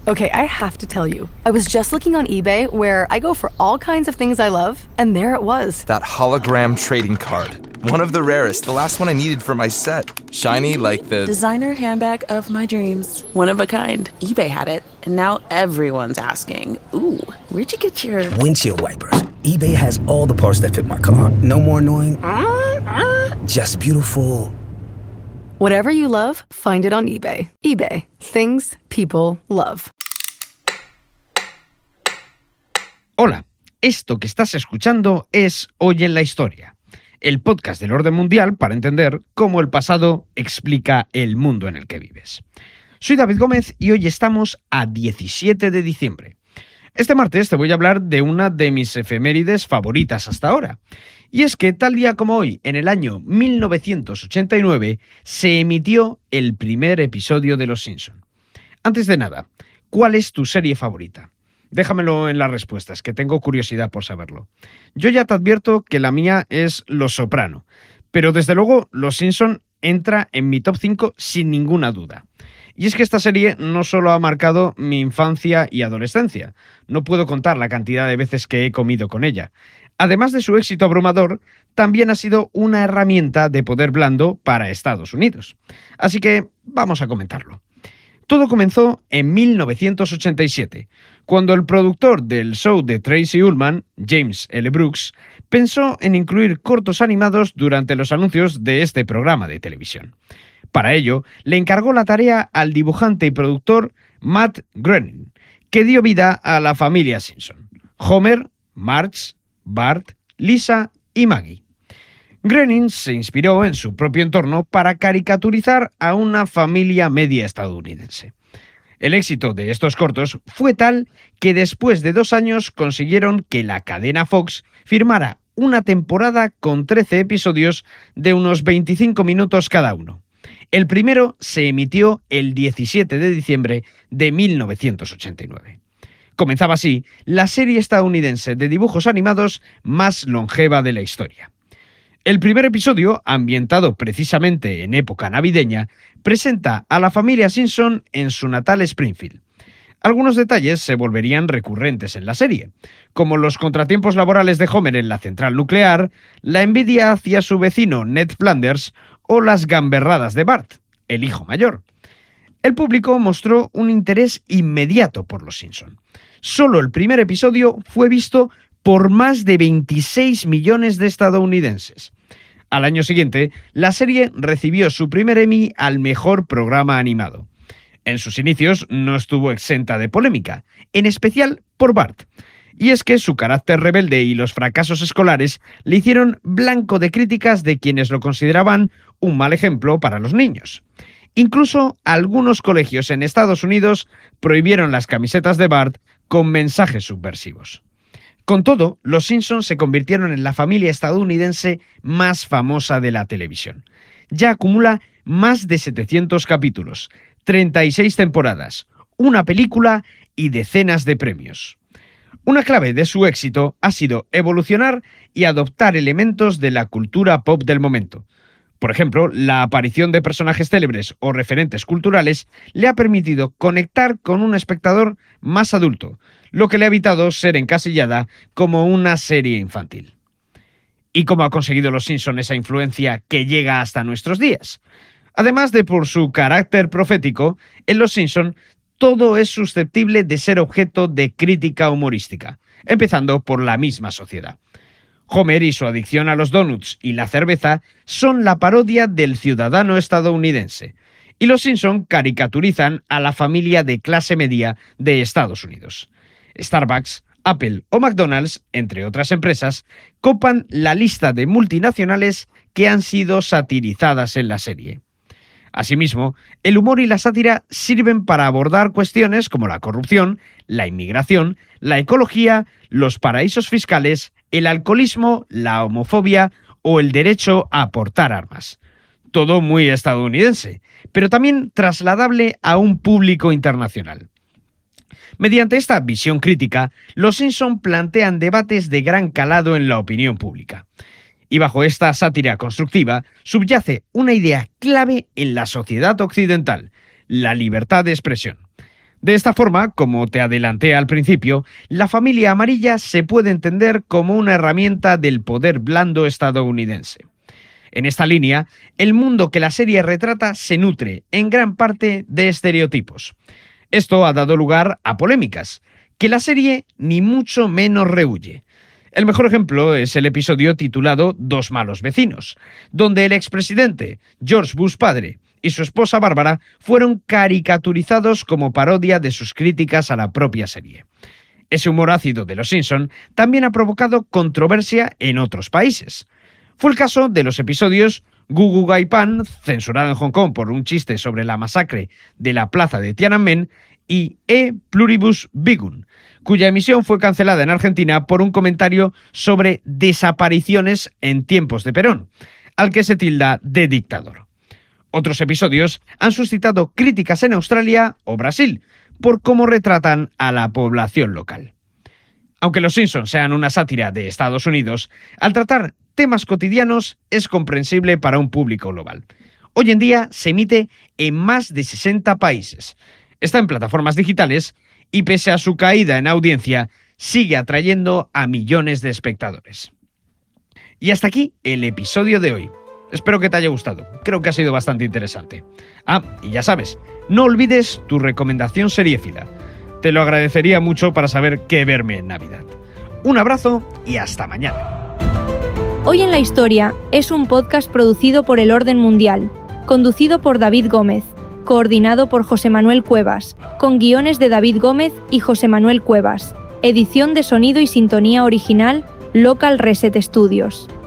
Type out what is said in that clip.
Okay, I have to tell you, I was just looking on eBay where I go for all kinds of things I love, and there it was. That hologram trading card. One of the rarest, the last one I needed for my set. Shiny like the... Designer handbag of my dreams. One of a kind. eBay had it, and now everyone's asking, ooh, where'd you get your... Windshield wipers. eBay has all the parts that fit my car. No more annoying, just beautiful. Whatever you love, find it on eBay. eBay. Things people love. Hola, esto que estás escuchando es Hoy en la Historia, el podcast del orden mundial para entender cómo el pasado explica el mundo en el que vives. Soy David Gómez y hoy estamos a 17 de diciembre. Este martes te voy a hablar de una de mis efemérides favoritas hasta ahora. Y es que tal día como hoy, en el año 1989, se emitió el primer episodio de Los Simpson. Antes de nada, ¿cuál es tu serie favorita? Déjamelo en las respuestas, que tengo curiosidad por saberlo. Yo ya te advierto que la mía es Los Soprano, pero desde luego Los Simpson entra en mi top 5 sin ninguna duda. Y es que esta serie no solo ha marcado mi infancia y adolescencia, no puedo contar la cantidad de veces que he comido con ella. Además de su éxito abrumador, también ha sido una herramienta de poder blando para Estados Unidos. Así que vamos a comentarlo. Todo comenzó en 1987, cuando el productor del show de Tracy Ullman, James L. Brooks, pensó en incluir cortos animados durante los anuncios de este programa de televisión. Para ello, le encargó la tarea al dibujante y productor Matt Groening, que dio vida a la familia Simpson: Homer, Marge, Bart, Lisa y Maggie. Groening se inspiró en su propio entorno para caricaturizar a una familia media estadounidense. El éxito de estos cortos fue tal que después de 2 años consiguieron que la cadena Fox firmara una temporada con 13 episodios de unos 25 minutos cada uno. El primero se emitió el 17 de diciembre de 1989. Comenzaba así la serie estadounidense de dibujos animados más longeva de la historia. El primer episodio, ambientado precisamente en época navideña, presenta a la familia Simpson en su natal Springfield. Algunos detalles se volverían recurrentes en la serie, como los contratiempos laborales de Homer en la central nuclear, la envidia hacia su vecino Ned Flanders o las gamberradas de Bart, el hijo mayor. El público mostró un interés inmediato por los Simpson. Solo el primer episodio fue visto por más de 26 millones de estadounidenses. Al año siguiente, la serie recibió su primer Emmy al mejor programa animado. En sus inicios no estuvo exenta de polémica, en especial por Bart. Y es que su carácter rebelde y los fracasos escolares le hicieron blanco de críticas de quienes lo consideraban un mal ejemplo para los niños. Incluso algunos colegios en Estados Unidos prohibieron las camisetas de Bart con mensajes subversivos. Con todo, los Simpson se convirtieron en la familia estadounidense más famosa de la televisión. Ya acumula más de 700 capítulos, 36 temporadas, una película y decenas de premios. Una clave de su éxito ha sido evolucionar y adoptar elementos de la cultura pop del momento. Por ejemplo, la aparición de personajes célebres o referentes culturales le ha permitido conectar con un espectador más adulto, lo que le ha evitado ser encasillada como una serie infantil. ¿Y cómo ha conseguido Los Simpson esa influencia que llega hasta nuestros días? Además de por su carácter profético, en Los Simpson todo es susceptible de ser objeto de crítica humorística, empezando por la misma sociedad. Homer y su adicción a los donuts y la cerveza son la parodia del ciudadano estadounidense, y los Simpson caricaturizan a la familia de clase media de Estados Unidos. Starbucks, Apple o McDonald's, entre otras empresas, copan la lista de multinacionales que han sido satirizadas en la serie. Asimismo, el humor y la sátira sirven para abordar cuestiones como la corrupción, la inmigración, la ecología, los paraísos fiscales, el alcoholismo, la homofobia o el derecho a portar armas. Todo muy estadounidense, pero también trasladable a un público internacional. Mediante esta visión crítica, los Simpson plantean debates de gran calado en la opinión pública. Y bajo esta sátira constructiva subyace una idea clave en la sociedad occidental: la libertad de expresión. De esta forma, como te adelanté al principio, la familia amarilla se puede entender como una herramienta del poder blando estadounidense. En esta línea, el mundo que la serie retrata se nutre en gran parte de estereotipos. Esto ha dado lugar a polémicas, que la serie ni mucho menos rehúye. El mejor ejemplo es el episodio titulado Dos malos vecinos, donde el expresidente George Bush padre y su esposa Bárbara fueron caricaturizados como parodia de sus críticas a la propia serie. Ese humor ácido de Los Simpson también ha provocado controversia en otros países. Fue el caso de los episodios Gugu Gai Pan, censurado en Hong Kong por un chiste sobre la masacre de la plaza de Tiananmen, y E Pluribus Vigun, cuya emisión fue cancelada en Argentina por un comentario sobre desapariciones en tiempos de Perón, al que se tilda de dictador. Otros episodios han suscitado críticas en Australia o Brasil por cómo retratan a la población local. Aunque Los Simpsons sean una sátira de Estados Unidos, al tratar temas cotidianos es comprensible para un público global. Hoy en día se emite en más de 60 países. Está en plataformas digitales y pese a su caída en audiencia, sigue atrayendo a millones de espectadores. Y hasta aquí el episodio de hoy. Espero que te haya gustado. Creo que ha sido bastante interesante. Y ya sabes, no olvides tu recomendación seriéfila. Te lo agradecería mucho para saber qué verme en Navidad. Un abrazo y hasta mañana. Hoy en la Historia es un podcast producido por El Orden Mundial, conducido por David Gómez, coordinado por José Manuel Cuevas, con guiones de David Gómez y José Manuel Cuevas, edición de sonido y sintonía original Local Reset Studios.